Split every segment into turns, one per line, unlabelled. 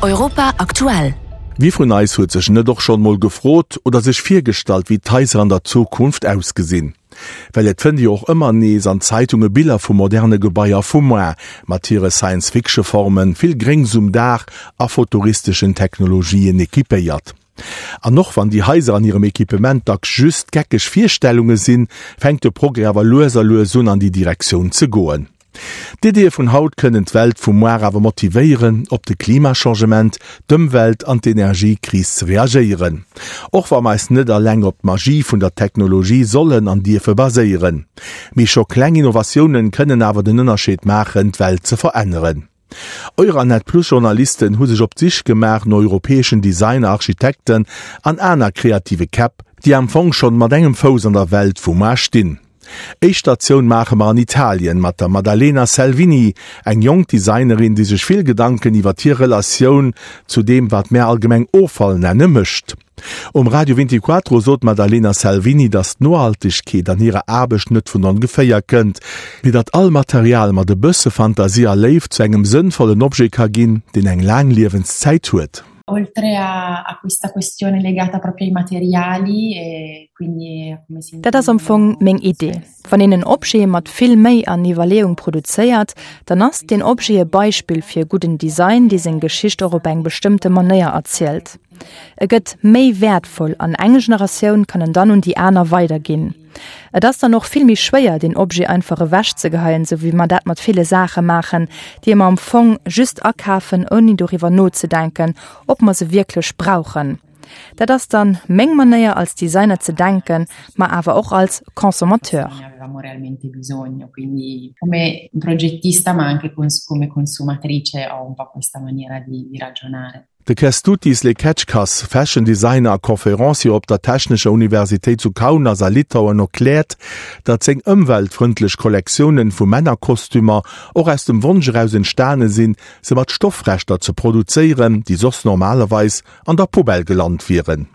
Europa aktuell.
Wie vun Eis huet sech net doch schon mal gefrot oder sich firstalt wie Teiser an der Zukunft ausgesinn. Well et fën Di auch immer nees an Zeitunge Bilder vu moderne Gebaier vummer, matiere Science-Fiction-Formen, vill Gringsum Dach a futuristischen Technologien ekipéiert. An noch wann die Häuser an ihrem Ekipement da just geckeg Vierstellunge sinn, fängt de Programmer Löserlösung an die Direktion ze goen. D'Idee vun Haut kënnen d'Welt vum Moer awer motivéieren, op de Klimachangement, d'Ëmwelt an d'Energiekris reagieren. Och war meist net erläng op Magie vun der Technologie sollen an Diefe baséieren. Micho Klenginnovationen kënnen awer den Ënnerscheet machen, d'Welt ze verändern. Euranet Plus Journalisten hu sech op sich gemer europäesschen Designer, Architekten an einer kreative Cap, die am Fong schon mat engem Fos an der Welt vum Mar stinn. Station mache ma an Italien mat der Maddalena Salvini, eng jong Designerin, die sech viel Gedanken iwwer Tierrelationun zu dem wat mehr allgemeng Ofall nenne mischt. Radio 24 sot Maddalena Salvini, dat Nohaltigkeet an ihre Abeschnitt vun an geféier kënnt, wie dat all Material mat de bësse Fantasie leif zu engem sinnvollen Objekt ka ginn, den eng Langlebenszeit huet.
Oltre a questa questione legata proprio ai materiali e quindi come si
Dat is omfang meng Idee. Wann en Obje mat vill méi an Nivellierung produzéiert, dann ass den Obje Beispiel fir guten Design, die seg Geschicht op eng bestimmte Manier erzielt. Gëtt méi wertvoll an enge Generationun kann dann und die Äner weitergin. Das dann noch vielmi schwéier, den Obje einfache wäsch ze geheilen, so wie man dat mat viele Sache machen, die ma am Fong just akafen oni doiwwer not ze denken, ob man se wirklich brauchen. Da das dann meng man näher als Designer zu denken, ma aber auch als Konsumateur.
Avevamo realmente bisogno, quindi come progettista ma anche come consumatrice ho un po' questa maniera di ragionare.
De Kestutis Leketschkas, Fashion Designer Konferenzie op der Technische Universität zu Kaunas a Litauen erklärt, dat seg ëmweltfreundlich Kollektionen vu Männerkostümer auch aus dem Wunsch raus in Sterne sinn, se mat Stoffrechter zu produzieren, die sos normalerweise an der Pobel gelandet wären.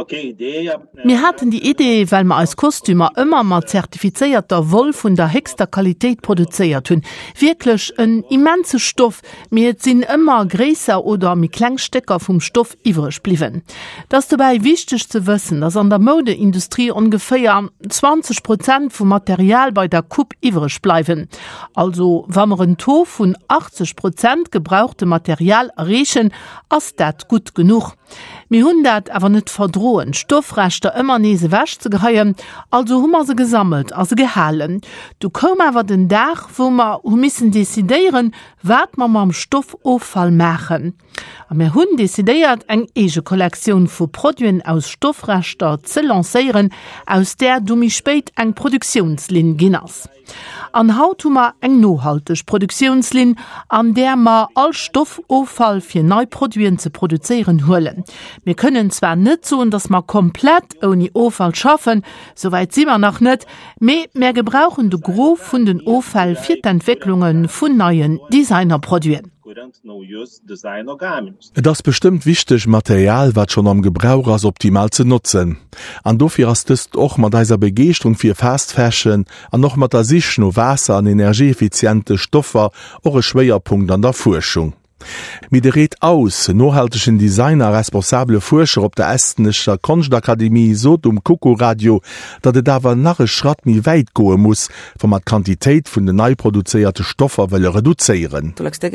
Wir hatten die Idee, weil man als Kostümer immer mal zertifizierter Woll von der höchster Qualität produziert hun. Wirklich ein immense Stoff. Wir sind immer größer oder mit Kleinstecker vom Stoff übrig blieben. Das ist dabei wichtig zu wissen, dass an der Modeindustrie ungefähr 20% vom Material bei der Coupe übrig bleiben. Also, wenn wir ein Taux von 80% gebrauchte Material erreichen, ist das gut genug. Wir haben das aber nicht verdrohen, Stoffrechte immer nese wäsch zu geheilen, also haben wir sie gesammelt, also gehalten. Du kommst aber den Tag, wo wir müssen dezidieren, was wir mit dem Stoffauffall machen. Und wir haben dezidiert, eine eigene Kollektion von Produkten aus Stoffrechten zu lancieren, aus der du mich spät eine Produktionslinie ginnerst. An haut ma eng nohaltig Produktionslin, an der ma all Stoffauffall fir Neuproduen zu produzieren hullen. Wir können zwar net so, dass ma komplett ohne Auffall schaffen, soweit sie wir noch net, mehr gebrauchen de Grof vun den Auffall fir Entwicklungen vun neuen Designerproduen.
Das bestimmt wichtig Material, wat schon am Gebrauch als optimal zu nutzen. An dofir hast es auch mat dieser Begeerung fir Fast Fashion, an noch mat der sich no Wasser an energieeffiziente Stoffer och e Schwerpunkt an der Forschung. Mit der Red aus, nohaltischen Designer responsable Forscher op der estnischer Kunstakademie so Kuku Radio, dat dawer nach Schritt mi weit goen muss, vom mat Quantität vun den neu produzierte Stoffer welle reduzieren.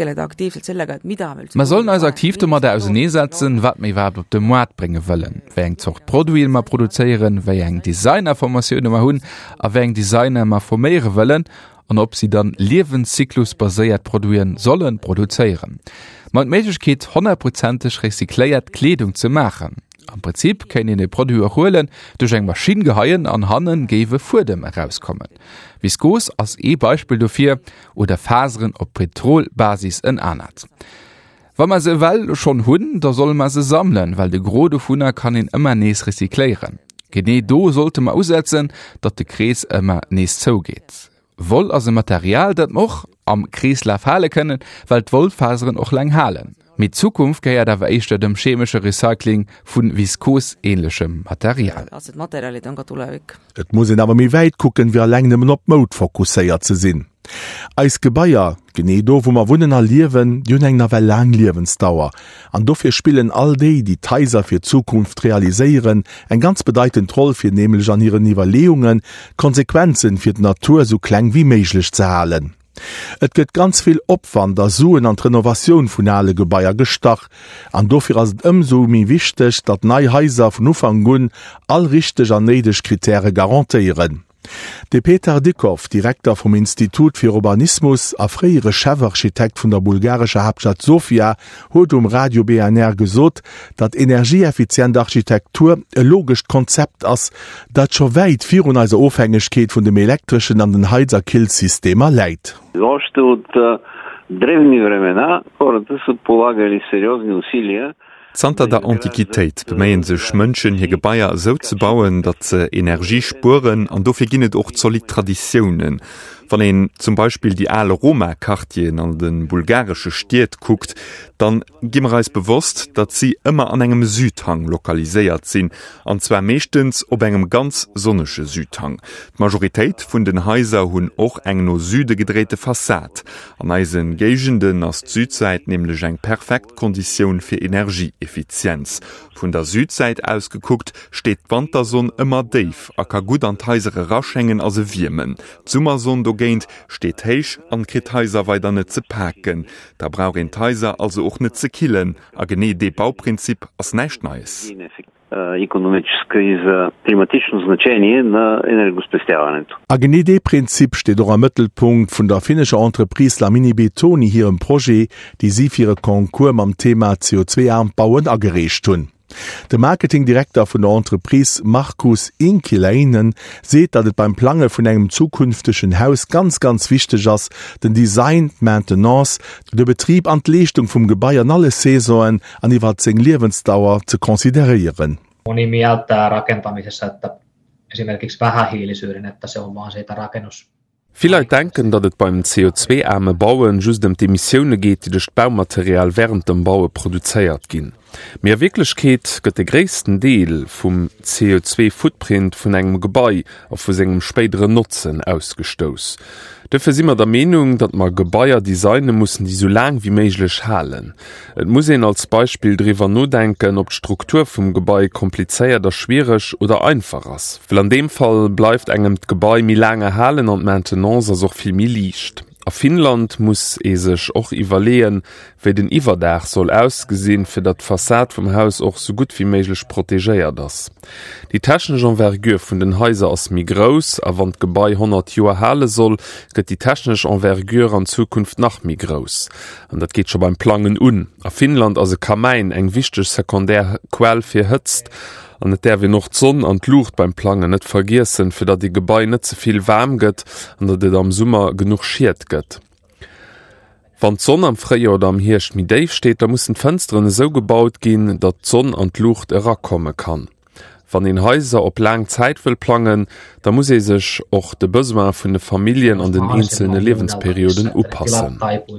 Man sollen als aktiv mat der aussetzen, wat mir wat op den Markt bringen wollen. Weng zocht Produkt ma produzieren, wéi eng Designerformationune ma hunn, a weng Designer ma formieren wollen, und ob sie dann Lebenszyklus-basiert sollen produzieren. Man Möglichkeit 100% rezykliert Kleidung zu machen. Am Prinzip können die Produkte erholen, durch ein Maschinengeheien an Hannen gewe vor dem herauskommen. Viskos als Beispiel dafür oder Fasern auf Petrolbasis in Anat. Wenn man sie will schon hun, da soll man sie sammeln, weil der Grode Funner kann ihn immer nächst rezyklieren. Genau do sollte man aussetzen, dass der Kreis immer nächst zugeht. Woll as Material dat och am Kreislauf halen können, weil Wollfasern auch lang halen. Mit Zukunft geiert dawer eichter dem chemische Recycling vun viskos ähnlichem Material.
Et muss aber mi weit gucken, wie längem op Mode fokusséiert ze sinn. Eis Gebaier Genedo, wo ma wunnen erliewen, dun eng navel lang Liwensdauer. An dofir spielen all die Teiser fir Zukunft realiseieren, eng ganz bedeutend Roll fir nämlich an ihre Nivellierungen, Konsequenzen fir d' Natur so kleng wie meiglich zu halen. Et gëtt ganz viel Opwand der Suen an Renovatioun vun alle Gebaier gestach, an dofir ass ëmso mi wichtech, dat nei Häiser vun Ufang gun all richteg an neideg Kriterre garantiieren. De Peter Dikow, Direktor vom Institut für Urbanismus, a freiere Chefarchitekt vun der bulgarischer Hauptstadt Sofia, huet Radio BNR gesot, dat energieeffiziente Architektur e logisch Konzept ass, dat scho weit virun als Ofhängigkeet vun dem elektrischen an den Heizer-Kill-Systemer läit.
Още от древни времена хората са полагали сериозни усилия.
Zter der Antiquitéit beméien sech Mënschen hi Gebaier so ze bauen, dat ze Energie spuren an dofir ginnet och solid Traditionioen. Wann en zum Beispiel die alle Roma-Kartien an den bulgarsche Stiet guckt, dann gimmer als bewusst, dat sie immer an engem Südhang lokaliséiert sinn, anzwer meeschtens op engem ganz sonnesche Südhang. D'Majoritéit vun den Häiser hunn och eng no Süde gedrehte Fassat. An eisen Gegenden ass Südseite nämlich eng perfekt Kondition fir Energieeffizienz. Vun der Südseite ausgeguckt steht Wanderson immer deif, a ka gut an d'Haisere raschengen as se Wiemen. Zummerson géint steht héich an krit Häiser weiter net ze packen. Da brauch en Häiser also och net ze killen, a gené de Bauprinzip ass nächt neis.
Економическа и за климатично значение на енергоспестяването.
A GND-Prinzip steht auch am Mittelpunkt von der finnischen Entreprise Lamini Betoni hier im Projekt, die sie für ihre Konkurs am Thema CO2-arm bauen angeregt haben. Der Marketingdirektor von der Entreprise Markus Inkiläinen sieht, dass es beim Plange von einem zukünftigen Haus ganz wichtig ist, den Design, Maintenance, der Betrieb und die Leistung vom Gebäude an alle Saisonen an die Lebensdauer zu konsiderieren.
Moni mieltää rakentamisessa, että esimerkiksi vähähiilisyyden, että se on vaan siitä rakennus.
Viele denken, dass es beim CO2-arme Bauen just um die Emissionen geht, die das Baumaterial während dem Bauen produziert gehen. Mehr Wirklichkeit gëtt der größten Teil vom CO2-Footprint von einem Gebäude auf von seinem späteren Nutzen ausgestoßen. Dafür sind wir der Meinung, dass wir Gebäude designen müssen, die so lang wie möglich halten. Es muss ihnen als Beispiel darüber nachdenken, ob die Struktur vom Gebäude kompliziert oder schwierig oder einfach ist. Weil in dem Fall bleibt einem das Gebäude mehr lange halten und Maintenance also auch viel mehr leicht. A Finnland muss sich auch evaluieren, wie den Iwerdach soll ausgesehen, für dat Fassad vom Haus auch so gut wie möglich protegiert ist. Die technische Envergure von den Häusern ist mi groß, aber wenn das Gebäude 100 Jahre halten soll, geht die technische Envergure in Zukunft noch mi groß. Und das geht schon beim Planen un. A Finnland also Kamin eng wichtig Sekundärquell für Hitze. an der wir noch Sonne an Luft beim Planen net vergessen, für dat die Gebäude net so viel warm gëtt an dat dit am Sommer genug schiert gëtt. Wann Sonne am Frühjahr oder am Herbst mit Dave steht, da müssen Fenstern so gebaut gehen, dat Sonne an Luft herkommen kann. Wenn den Häuser op lang Zeit will planen, da muss sich auch de Besoin von den Familien an den einzelnen Lebensperioden oppassen.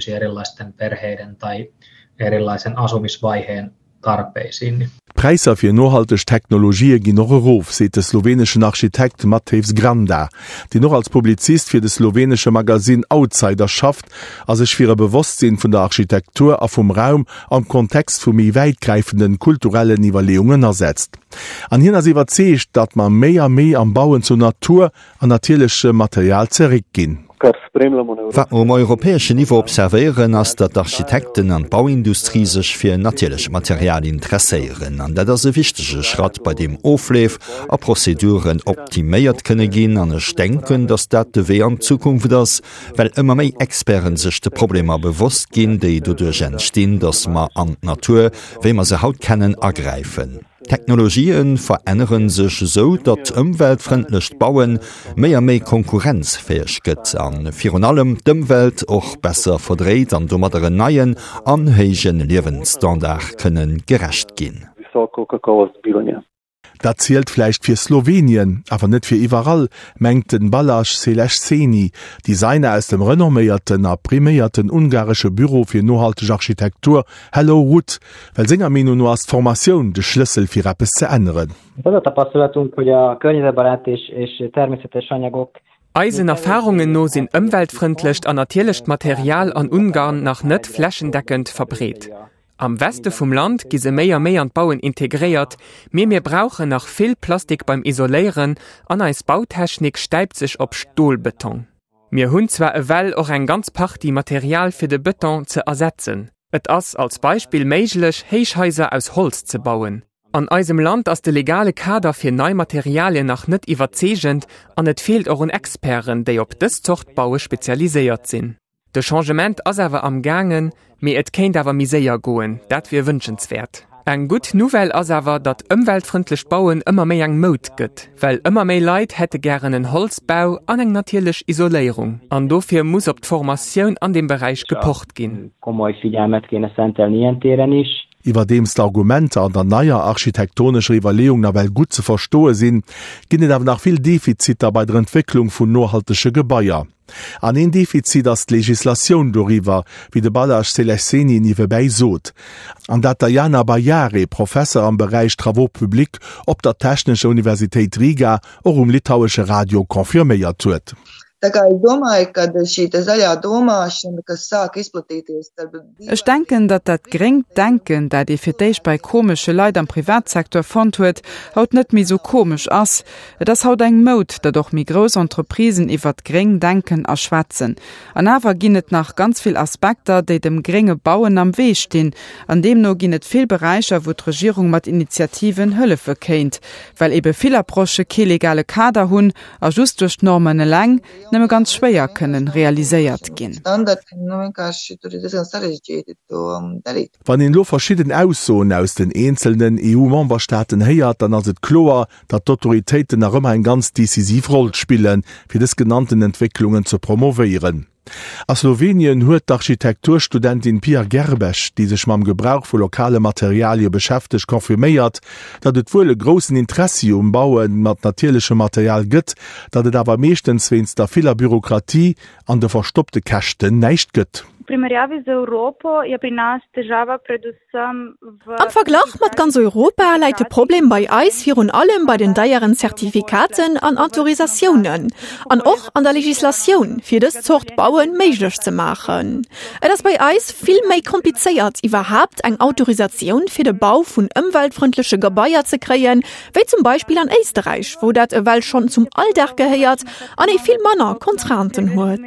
Preiser fir nachhaltig Technologie gin noch Ruf, seht der slowenischen Architekt Matejs Granda, die noch als Publizist fir das slowenische Magazin Outsider schafft, as sich fir Bewusstsinn vun der Architektur a vom Raum am Kontext vu mi weitgreifenden kulturellen Nivellierungen ersetzt. An hin as iwwerzecht, dat man méi am Bauen zur Natur an natürlichsche Material zurückgin.
Wat am europäesche Niveau observieren, ass dat Architekten an Bauindustrie sech fir natierlech Material interesseieren, an dat se wichtege Schritt bei dem Ofleef a Prozeduren optiméiert kënne ginn an ech denken, dats dat de wé an Zukunft ass, well ëmmer méi Experen sech de Probleme bewusst ginn, déi dodurch entstinn, dats ma an Natur, wéi man se haut kennen, ergreifen. Technologien verändern sich so, dat umweltfreundlich Bauen méi konkurrenzfähig gëtt an Fi allem d'Umwelt och besser verdreht an domadere neien anhéigen Lebensstandard können gerecht gin.
Dat zielt vielleicht fir Slowenien, aber net fir iwwerall, mengt den Balázs Széchenyi, Designer aus dem renomméierten a priméierten ungarische Büro fir nachhaltige Architektur Hello Wood, weil senger Meinung no as Formatioun de Schlüssel fir Rappes ze ändern.
Az a tapasztalatunk, hogy a környezetbarát és természetes anyagok Eisen Erfahrungen no sinn ëmweltfreundlicht an natierlecht Material an Ungarn nach net flächendeckend verbret. Am Weste vum Land gise méier méi an Bauen integriert, mir brauche nach vill Plastik beim Isolieren, an eis Bautechnik steipt sich op Stohlbeton. Mir hunn zwar ewell och eng ganz Party Material fir de Beton ze ersetzen. Et ass als Beispiel méiglech Heichhäuser aus Holz ze bauen. An eisem Land ass de legale Kader fir Neumaterialien nach net iwwerzegent, an et fehlt auch un Experen, déi op dës Zuchtbaue spezialisiert sinn. De Changement ass awer am Gangen, mir et kéint awer miséier goen, dat wir wünschenswert. Eng gut Nouvelle ass awer, dat ëmweltfreundlech Bauen ëmmer méi eng Mod gëtt, well ëmmer méi Leiit hätte gern en Holzbau an eng natierlech Isoléierung. An dofir muss op d'Formatioun an dem Bereich gepocht ginn.
Iwer demst Argumente an der naier architektonisch Rivaléung na well gut ze verstoe sinn, ginnet awer nach vill Defiziter bei der Entwicklung vun nohaltesche Gebaier. An en Defizit as d'Legislationun doriwer, wie de Balazs Celestini niwe bei sot. An dat Diana Bajare, Professor am Bereich Travaupublik op der Technische Universität Riga or litauesche Radio konfirméiert huet.
Ich denken, dat gering denken, dat die fir deich bei komische Leid am Privatsektor fand huet, haut net mi so komisch ass. Das haut eng Mod, dat doch mi Großentreprisen iwwer gering denken erschwatzen. An awer ginnet nach ganz viel Aspekte, déi dem geringe Bauen am Wee stehn, an dem no ginnet viel Bereicher, wo d'Regierung mat Initiativen Hëlle verkennt, weil ebe viel Approche ke legale Kader hunn, a just durch Normen lang, nemme ganz schwéier kënnen realiséiert ginn.
Wann en lo verschieden Aussoen aus den einzelnen EU-Memberstaaten héiert, dann ass et klar, dat d'Autoritéiten a ëmmer en ganz decisiv Roll spielen, fir des genannten Entwicklungen zu promoveieren. A Slowenien huet d'Architekturstudentin Pia Gerbech, die sech mam Gebrauch vu lokale Materialien beschäftigt, konfirméiert, dat et wohl e grossen Interesse Bauen mat natierlesche Material gëtt, dat et awer meeschtens wennns der vieler Bürokratie an de verstoppte Kächten neicht gëtt.
Am Verglach mat ganz Europa leite Problem bei Eis vir und allem bei den deieren Zertifikaten an Autorisationen, an och an der Legislation fir des Zuchtbauen méiglech ze machen. Et ass bei Eis viel méi kompliziert iwwerhaft eng Autorisation fir de Bau vun ëmweltfreundliche Gebäier ze kreien, wie zum Beispiel an Österreich, wo dat ewel schon zum Alldach geheiert, an e viel Manner Kontranten huet.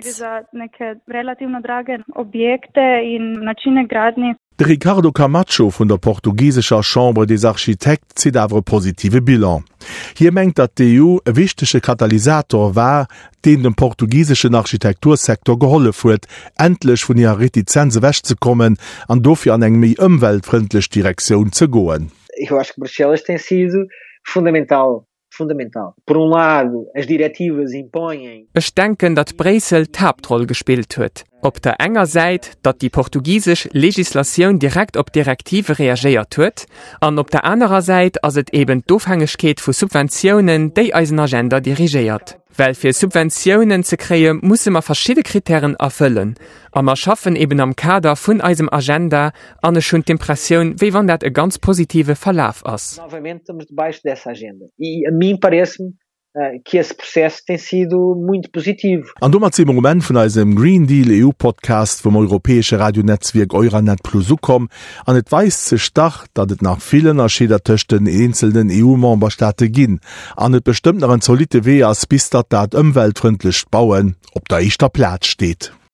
De Ricardo Camacho vun der portugiesischer Chambre des Architekten zieht awer positive Bilan. Hier mengt dat d'EU e wichtesche Katalysator war, den dem portugiesischen Architektursektor geholle huet, endlich vun ihrer Retizenze wegzukommen, an dofir an eng méi ëmweltfreundlich Direktion zu goen.
Ich acho que Bruxelas tem sido fundamental. Por lado, as diretivas imponem.
Ich denke, dat Bresel Hauptroll gespielt huet. Op der enger Seite, dat die portugiesisch Legislation direkt op Direktive reagiert huet, an op der anderen Seite, as het eben d'Ofhängigkeit vu Subventionen déi eisen Agenda dirigiert. Weil fir Subventionen ze kreien, musse man verschiedene Kriterien erfüllen. Aber man schaffen eben am Kader vun eisem Agenda an schon d'Impression, wie wann dat e ganz positive Verlauf ass.
Novamente estamos debaixo dessa agenda. E a mim parece-me que esse processo tem sido muito positivo.
An dummer ze Moment vun eisem Green Deal EU-Podcast vom europäesche Radionetzwerk Euranet Plus kom, an et weist ze stach, dat et nach vielen Erschedertöchten einzelnen EU-Memberstaate ginn, an et bestimmt nach en solide Weh as bis dat ëmweltfreundlich bauen, op der ichter Platz steht.